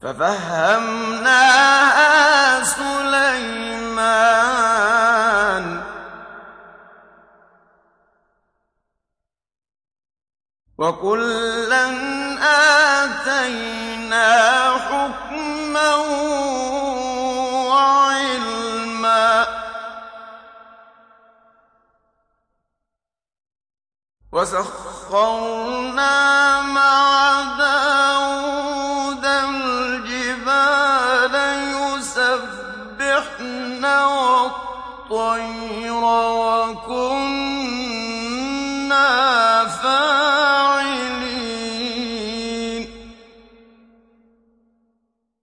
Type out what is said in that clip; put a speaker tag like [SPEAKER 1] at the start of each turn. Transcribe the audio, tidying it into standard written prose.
[SPEAKER 1] فَفَهَّمْنَاهَا سُلَيْمَانَ ۚ وَكُلًّا آتَيْنَا حُكْمًا وَعِلْمًا ۚ وَسَخَّرْنَا مَعَ دَاوُودَ الْجِبَالَ يُسَبِّحْنَ وَالطَّيْرَ وَكُنَّا فَاعِلِينَ